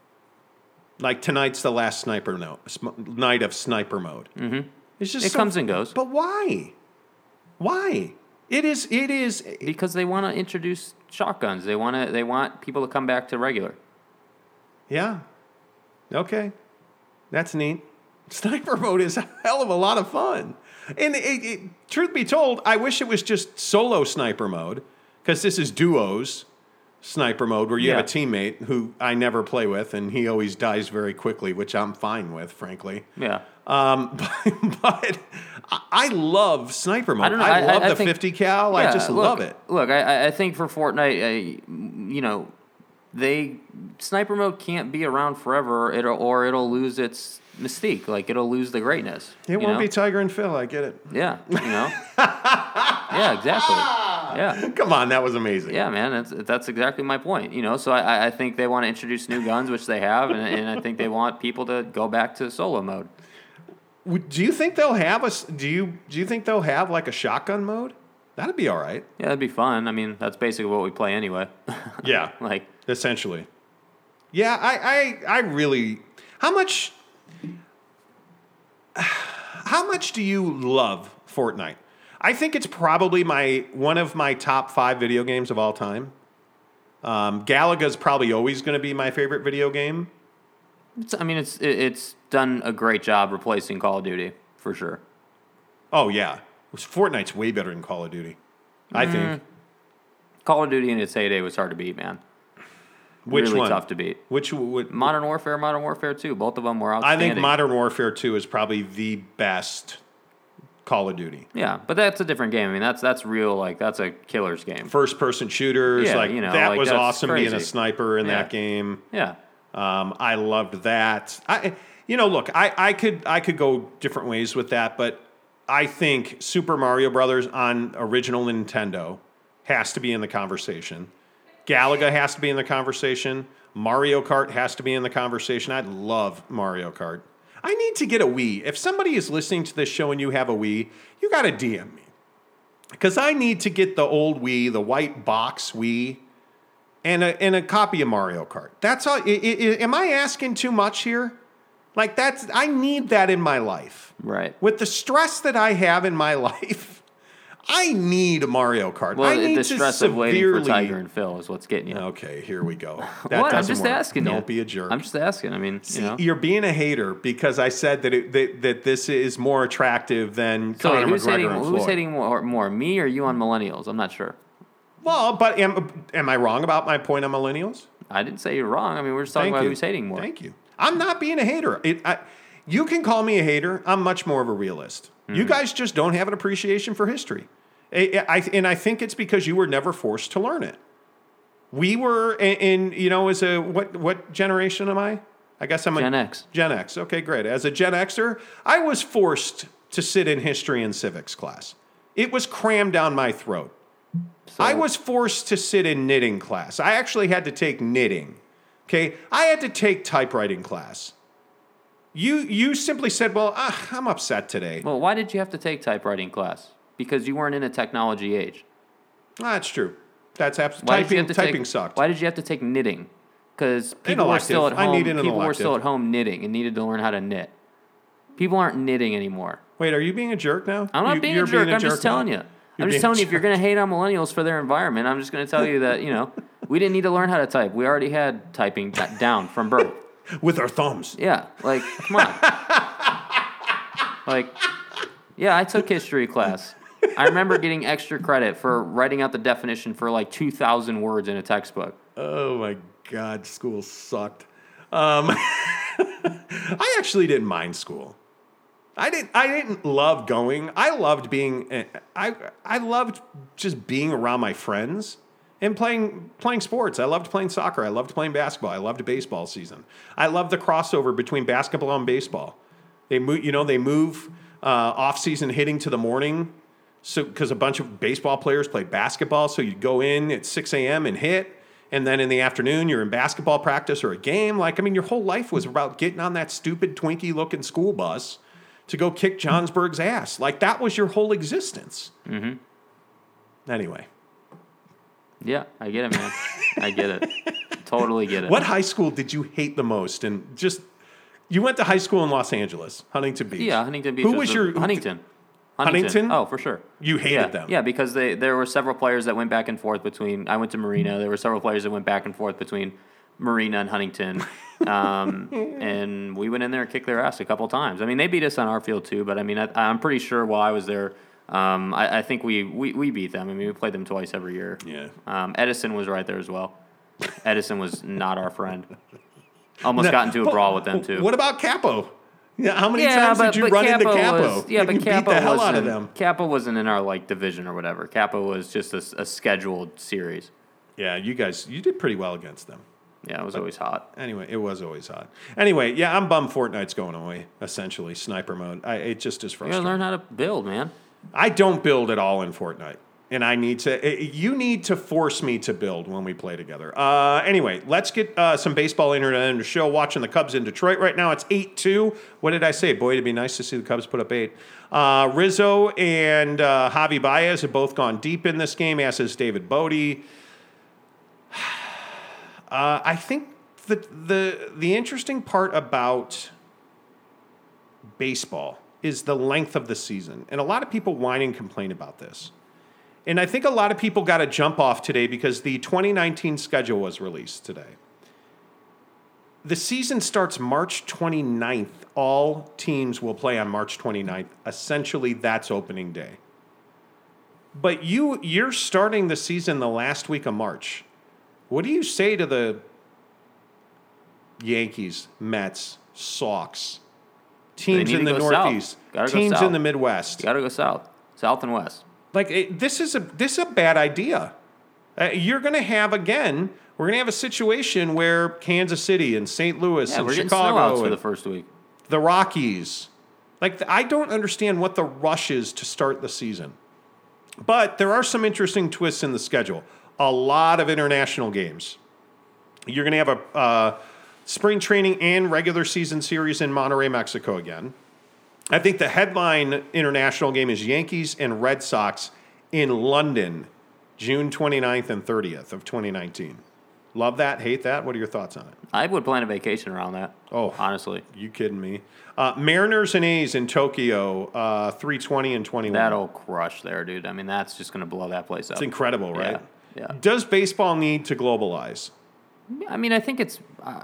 Like tonight's the last sniper no, sm- night of sniper mode. Mm-hmm. It's just it so- comes and goes. But why? Why? It is. It is. Because they want to introduce shotguns. They want to. They want people to come back to regular. Yeah. Okay. That's neat. Sniper mode is a hell of a lot of fun. And it, it, truth be told, I wish it was just solo sniper mode, because this is duos sniper mode where you Yeah. have a teammate who I never play with, and he always dies very quickly, which I'm fine with, frankly. Yeah. Um, but, but I- I love sniper mode. I, I don't know. I- love I- I the think- fifty cal. I Yeah, just look, love it. Look, I, I think for Fortnite, uh, you know, they sniper mode can't be around forever. It'll or it'll lose its mystique. Like it'll lose the greatness. It you won't know? be Tiger and Phil. I get it. Yeah. You know. yeah. Exactly. Yeah. Come on, that was amazing. Yeah, man, that's that's exactly my point. You know, so I, I think they want to introduce new guns, which they have, and, and I think they want people to go back to solo mode. Would- Do you think they'll have a? s- Do you do you think they'll have like a shotgun mode? That'd be all right. Yeah, that'd be fun. I mean, that's basically what we play anyway. Yeah, like, essentially. Yeah, I, I, I really. How much? How much do you love Fortnite? I think it's probably my one of my top five video games of all time. Um, Galaga's probably always going to be my favorite video game. it's, I mean, it's it, it's done a great job replacing Call of Duty for sure. Oh yeah, Fortnite's way better than Call of Duty. I think. Call of Duty in its heyday was hard to beat, man. Which really one? tough to beat. Which would? Modern Warfare, Modern Warfare two, both of them were I outstanding. think Modern Warfare two is probably the best Call of Duty. Yeah, but that's a different game. I mean, that's that's real. Like that's a killer's game. First person shooters, Yeah, like you know, that like, was that's awesome being a crazy. sniper in Yeah. that game. Yeah, Um, I loved that. I, you know, look, I, I could I could go different ways with that, but I think Super Mario Brothers on original Nintendo has to be in the conversation. Galaga has to be in the conversation. Mario Kart has to be in the conversation. I love Mario Kart. I need to get a Wii. If somebody is listening to this show and you have a Wii, you got to D M me. Because I need to get the old Wii, the white box Wii, and a, and a copy of Mario Kart. That's all. I, I, I- am I asking too much here? Like that's I need that in my life. right. With the stress that I have in my life, I need Mario Kart. Well, I need the to stress severely... of waiting for Tiger and Phil is what's getting you. Okay, here we go. That what? I'm doesn't just work. asking Don't you. be a jerk. I'm just asking. I mean, See, you know. you're being a hater because I said that it, that, that this is more attractive than So Conor wait, who's McGregor hating, and who's Floyd. hating more, more, me or you on millennials? I'm not sure. Well, but am, am I wrong about my point on millennials? I didn't say you're wrong. I mean, we're just talking Thank about you. who's hating more. Thank you. I'm not being a hater. It, I, you can call me a hater. I'm much more of a realist. Mm-hmm. You guys just don't have an appreciation for history. I, I, and I think it's because you were never forced to learn it. We were in, in you know, as a, what, what generation am I? I guess I'm a Gen X. Gen X. Okay, great. As a Gen Xer, I was forced to sit in history and civics class. It was crammed down my throat. So, I was forced to sit in knitting class. I actually had to take knitting. Okay, I had to take typewriting class. You you simply said, "Well, uh, I'm upset today." Well, why did you have to take typewriting class? Because you weren't in a technology age. Ah, that's true. That's abs- Why did you typing. have to Typing take, sucked. Why did you have to take knitting? Because people were elective. still at I home. needed an People were elective. still at home knitting and needed to learn how to knit. People aren't knitting anymore. Wait, are you being a jerk now? I'm not You- being you're a jerk. being a I'm just jerk telling now. you. You're I'm being just a telling you, if you're jerk. going to hate on millennials for their environment, I'm just going to tell you that, you know, we didn't need to learn how to type. We already had typing d- down from birth. With our thumbs. Yeah, like, come on. Like, yeah, I took history class. I remember getting extra credit for writing out the definition for like two thousand words in a textbook. Oh my God, school sucked. Um, I actually didn't mind school. I didn't. I didn't love going. I loved being. I I loved just being around my friends and playing playing sports. I loved playing soccer. I loved playing basketball. I loved baseball season. I loved the crossover between basketball and baseball. They move. You know, they move uh, off season hitting to the morning. So, because a bunch of baseball players played basketball, so you'd go in at six a.m. and hit, and then in the afternoon you're in basketball practice or a game. Like, I mean, your whole life was about getting on that stupid Twinkie-looking school bus to go kick Johnsburg's ass. Like, that was your whole existence. Mm-hmm. Anyway. Yeah, I get it, man. I get it. Totally get it. What high school did you hate the most? And just, you went to high school in Los Angeles, Huntington Beach. Yeah, Huntington Beach. Who was the- your... Huntington. Huntington? Oh, for sure. You hated yeah. them. Yeah, because they there were several players that went back and forth between. I went to Marina. There were several players that went back and forth between Marina and Huntington, um, and we went in there and kicked their ass a couple times. I mean, they beat us on our field too, but I mean, I, I'm pretty sure while I was there, um, I, I think we, we we beat them. I mean, we played them twice every year. Yeah. Um, Edison was right there as well. Edison was not our friend. Almost No, got into a but brawl with them too. What about Capo? Yeah, how many Yeah, times but, did you but run Capo into Capo? Was, yeah, Like, but you Capo beat the hell out of wasn't- them. Capo wasn't in our like division or whatever. Capo was just a, a scheduled series. Yeah, you guys, you did pretty well against them. Yeah, it was always hot. Anyway, it was always hot. Anyway, yeah, I'm bummed Fortnite's going away, essentially, sniper mode. I, it just is You gotta frustrating. learn how to build, man. I don't build at all in Fortnite. And I need to, eh, you need to force me to build when we play together. Uh, anyway, let's get uh, some baseball internet in the show. Watching the Cubs in Detroit right now. It's eight two. What did I say? Boy, it'd be nice to see the Cubs put up eight. Uh, Rizzo and uh, Javi Baez have both gone deep in this game, as has David Bodie. Uh, I think the, the, the interesting part about baseball is the length of the season. And a lot of people whine and complain about this. And I think a lot of people got a jump off today because the twenty nineteen schedule was released today. The season starts March twenty-ninth. All teams will play on March twenty-ninth. Essentially, that's opening day. But you, you're starting the season the last week of March. What do you say to the Yankees, Mets, Sox, teams need in to the go south. Northeast, Gotta go teams south. in the Midwest? You gotta go south, south and west. Like, it, this is a this is a bad idea. Uh, you're going to have, again, we're going to have a situation where Kansas City and Saint Louis Yeah, and we're getting Chicago snowouts for and the first week. the Rockies. Like, I don't understand what the rush is to start the season. But there are some interesting twists in the schedule. A lot of international games. You're going to have a uh, spring training and regular season series in Monterrey, Mexico again. I think the headline international game is Yankees and Red Sox in London, June twenty-ninth and thirtieth of twenty nineteen. Love that, hate that? What are your thoughts on it? I would plan a vacation around that. Oh, honestly. You kidding me? Uh, Mariners and A's in Tokyo, uh, three twenty and twenty-one. That'll crush there, dude. I mean, that's just going to blow that place up. It's incredible, right? Yeah. yeah. Does baseball need to globalize? I mean, I think it's... Uh,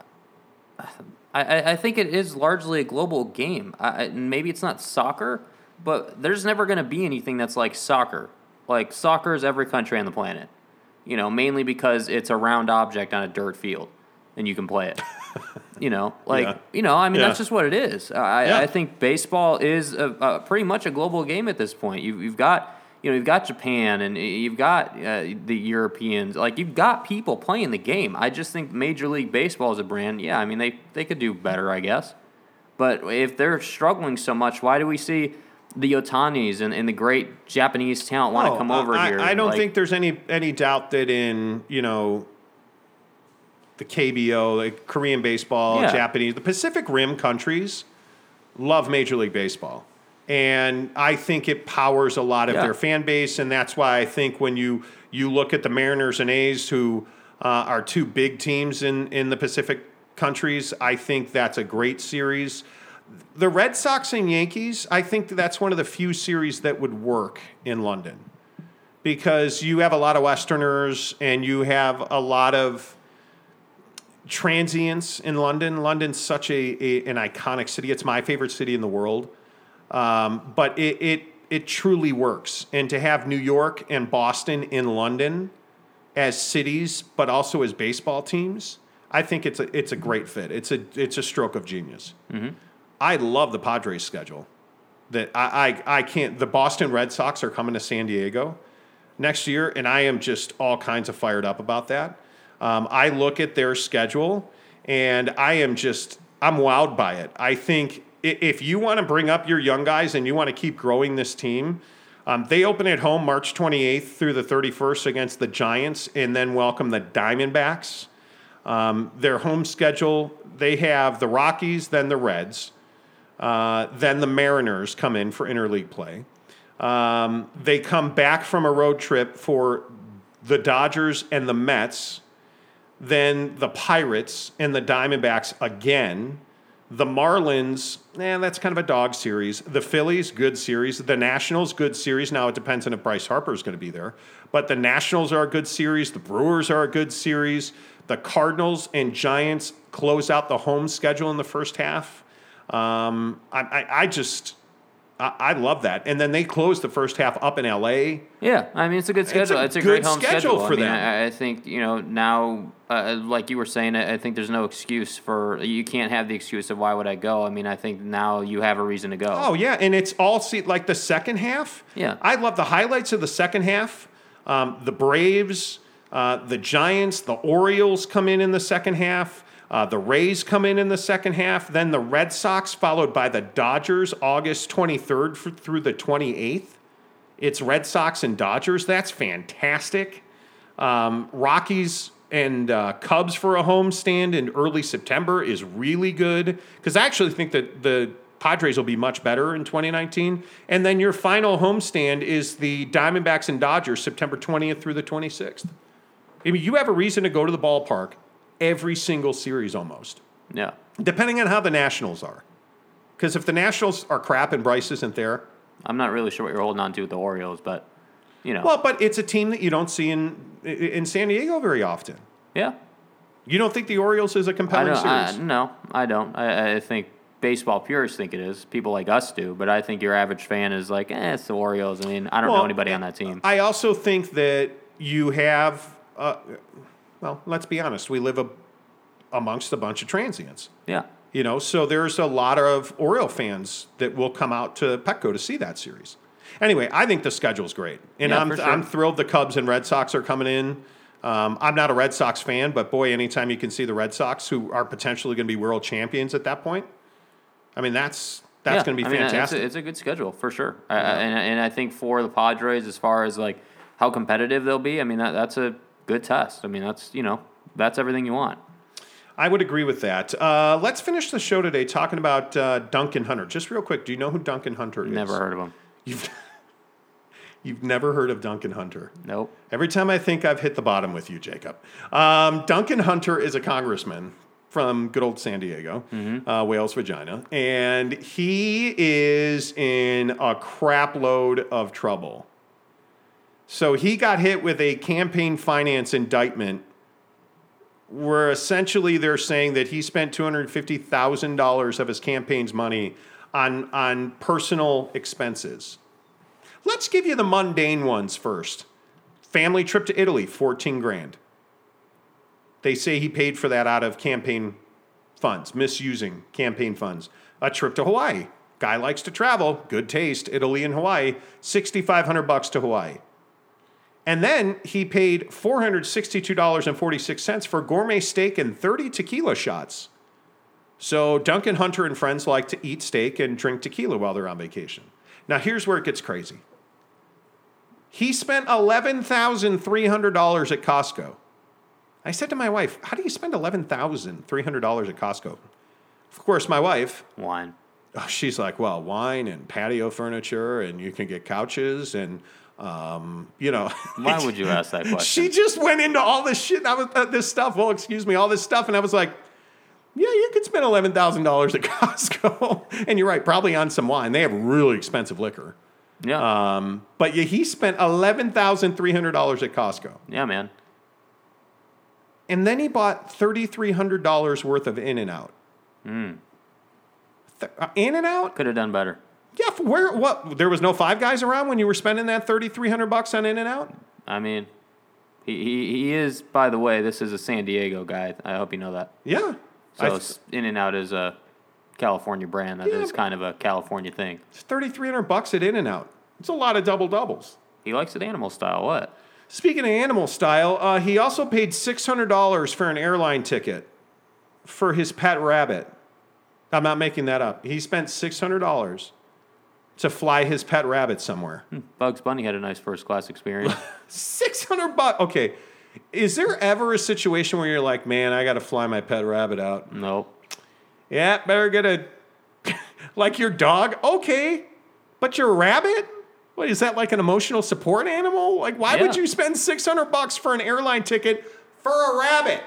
I, I think it is largely a global game. I, maybe it's not soccer, but there's never going to be anything that's like soccer. Like, soccer is every country on the planet. You know, mainly because it's a round object on a dirt field, and you can play it. you know, like, yeah. you know, I mean, yeah. that's just what it is. I, yeah. I think baseball is a, a pretty much a global game at this point. You, you've got, you know, you've got Japan, and you've got uh, the Europeans. Like, you've got people playing the game. I just think Major League Baseball as a brand, yeah, I mean, they, they could do better, I guess. But if they're struggling so much, why do we see the Otanis and, and the great Japanese talent want to oh, come over I, here? I don't like, think there's any any doubt that in, you know, the K B O, like Korean baseball, yeah. Japanese, the Pacific Rim countries love Major League Baseball. And I think it powers a lot of yeah. their fan base, and that's why I think when you, you look at the Mariners and A's, who uh, are two big teams in, in the Pacific countries, I think that's a great series. The Red Sox and Yankees, I think that's one of the few series that would work in London because you have a lot of Westerners and you have a lot of transients in London. London's such a, a an iconic city. It's my favorite city in the world, um, but it, it it truly works. And to have New York and Boston in London as cities, but also as baseball teams, I think it's a it's a great fit. It's a it's a stroke of genius. Mm-hmm. I love the Padres schedule. That I, I I can't. The Boston Red Sox are coming to San Diego next year, and I am just all kinds of fired up about that. Um, I look at their schedule, and I am just I'm wowed by it. I think if you want to bring up your young guys and you want to keep growing this team, um, they open at home March twenty-eighth through the thirty-first against the Giants, and then welcome the Diamondbacks. Um, their home schedule, they have the Rockies, then the Reds. Uh, then the Mariners come in for interleague play. Um, they come back from a road trip for the Dodgers and the Mets. Then the Pirates and the Diamondbacks again. The Marlins, eh, that's kind of a dog series. The Phillies, good series. The Nationals, good series. Now it depends on if Bryce Harper is going to be there. But the Nationals are a good series. The Brewers are a good series. The Cardinals and Giants close out the home schedule in the first half. Um, I, I, I just, I, I love that. And then they close the first half up in L A. Yeah, I mean, it's a good schedule. It's a, it's a great good home schedule, schedule for I mean, them. I, I think, you know, now, uh, like you were saying, I think there's no excuse for, you can't have the excuse of why would I go. I mean, I think now you have a reason to go. Oh, yeah, and it's all, see, like the second half. Yeah. I love the highlights of the second half. Um, the Braves, uh, the Giants, the Orioles come in in the second half. Uh, the Rays come in in the second half. Then the Red Sox, followed by the Dodgers, August twenty-third for, through the twenty-eighth. It's Red Sox and Dodgers. That's fantastic. Um, Rockies and uh, Cubs for a homestand in early September is really good because I actually think that the Padres will be much better in twenty nineteen. And then your final homestand is the Diamondbacks and Dodgers, September twentieth through the twenty-sixth. I mean, you have a reason to go to the ballpark every single series almost. Yeah. Depending on how the Nationals are. Because if the Nationals are crap and Bryce isn't there. I'm not really sure what you're holding on to with the Orioles, but, you know. Well, but it's a team that you don't see in in San Diego very often. Yeah. You don't think the Orioles is a compelling I don't, series? I, no, I don't. I, I think baseball purists think it is. People like us do. But I think your average fan is like, eh, it's the Orioles. I mean, I don't well, know anybody on that team. I also think that you have... Uh, Well, let's be honest. We live a, amongst a bunch of transients. Yeah. You know, so there's a lot of Oriole fans that will come out to Petco to see that series. Anyway, I think the schedule's great. And Yeah, I'm for sure. I'm thrilled the Cubs and Red Sox are coming in. Um, I'm not a Red Sox fan, but boy, anytime you can see the Red Sox, who are potentially going to be world champions at that point, I mean, that's that's yeah, going to be I mean, fantastic. It's a, it's a good schedule, for sure. Yeah. I, and, and I think for the Padres, as far as, like, how competitive they'll be, I mean, that, that's a good test. I mean, that's, you know, that's everything you want. I would agree with that. Uh, let's finish the show today talking about uh, Duncan Hunter. Just real quick, do you know who Duncan Hunter is? Never heard of him. You've You've never heard of Duncan Hunter. Nope. Every time I think I've hit the bottom with you, Jacob. Um, Duncan Hunter is a congressman from good old San Diego, mm-hmm. uh, Wales, Vagina. And he is in a crap load of trouble. So he got hit with a campaign finance indictment where essentially they're saying that he spent two hundred fifty thousand dollars of his campaign's money on, on personal expenses. Let's give you the mundane ones first. Family trip to Italy, fourteen grand. They say he paid for that out of campaign funds, misusing campaign funds. A trip to Hawaii. Guy likes to travel, good taste, Italy and Hawaii, sixty-five hundred bucks to Hawaii. And then he paid four hundred sixty-two dollars and forty-six cents for gourmet steak and thirty tequila shots. So Duncan Hunter and friends like to eat steak and drink tequila while they're on vacation. Now here's where it gets crazy. He spent eleven thousand three hundred dollars at Costco. I said to my wife, how do you spend eleven thousand three hundred dollars at Costco? Of course, my wife. Wine. Oh, she's like, well, wine and patio furniture, and you can get couches and, um, you know. Why would you ask that question? She just went into all this shit, I was, uh, this stuff, well, excuse me, all this stuff, and I was like, yeah, you could spend eleven thousand dollars at Costco. And you're right, probably on some wine. They have really expensive liquor. Yeah. Um, but yeah, he spent eleven thousand three hundred dollars at Costco. Yeah, man. And then he bought three thousand three hundred dollars worth of In-N-Out. Mm. Th- uh, In-N-Out? Could have done better. Yeah, where, what, there was no Five Guys around when you were spending that thirty thousand three hundred bucks on In-N-Out? I mean, he, he, he is, by the way, this is a San Diego guy. I hope you know that. Yeah. So th- In-N-Out is a California brand. That yeah, is kind of a California thing. It's three thousand three hundred bucks at In-N-Out. It's a lot of double doubles. He likes it animal style. What? Speaking of animal style, uh, he also paid six hundred dollars for an airline ticket for his pet rabbit. I'm not making that up. He spent six hundred dollars to fly his pet rabbit somewhere. Bugs Bunny had a nice first class experience. six hundred bucks. Okay. Is there ever a situation where you're like, man, I got to fly my pet rabbit out? Nope. Yeah, better get a, like your dog? Okay. But your rabbit? What, is that like an emotional support animal? Like, why Yeah. would you spend six hundred bucks for an airline ticket for a rabbit?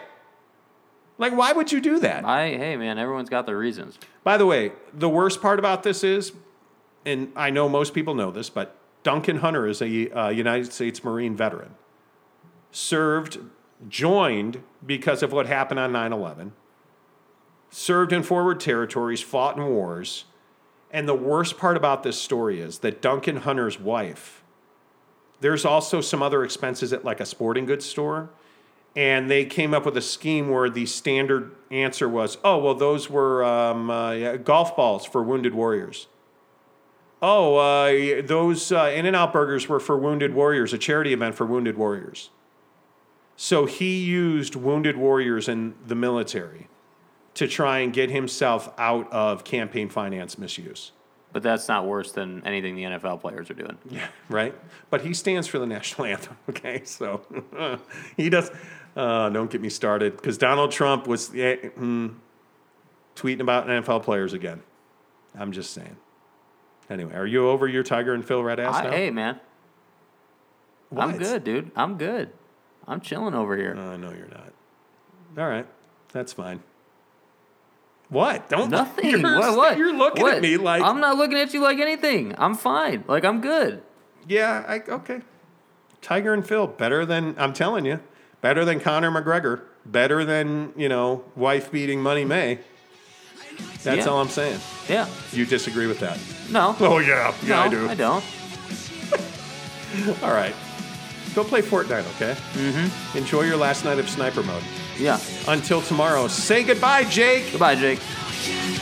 Like, why would you do that? I hey man, everyone's got their reasons. By the way, the worst part about this is, and I know most people know this, but Duncan Hunter is a uh, United States Marine veteran. Served, joined because of what happened on nine eleven. Served in forward territories, fought in wars. And the worst part about this story is that Duncan Hunter's wife, there's also some other expenses at like a sporting goods store. And they came up with a scheme where the standard answer was, oh, well, those were um, uh, yeah, golf balls for wounded warriors. Oh, uh, those uh, In-N-Out burgers were for wounded warriors, a charity event for wounded warriors. So he used wounded warriors in the military to try and get himself out of campaign finance misuse. But that's not worse than anything the N F L players are doing. Yeah, right? But he stands for the national anthem, okay? So he does. Uh, don't get me started, because Donald Trump was yeah, mm, tweeting about N F L players again. I'm just saying. Anyway, are you over your Tiger and Phil red ass I, now? hey, man. What? I'm good, dude. I'm good. I'm chilling over here. Uh, no, you're not. All right. That's fine. What? Don't Nothing. You're, what? What? You're looking what? at me like I'm not looking at you like anything. I'm fine. Like I'm good. Yeah. I, okay. Tiger and Phil better than I'm telling you. Better than Conor McGregor. Better than you know wife beating Money May. That's Yeah. all I'm saying. Yeah. You disagree with that? No. Oh yeah. Yeah, no, I do. I don't. All right. Go play Fortnite, okay? Mm-hmm. Enjoy your last night of sniper mode. Yeah. Until tomorrow, say goodbye, Jake. Goodbye, Jake.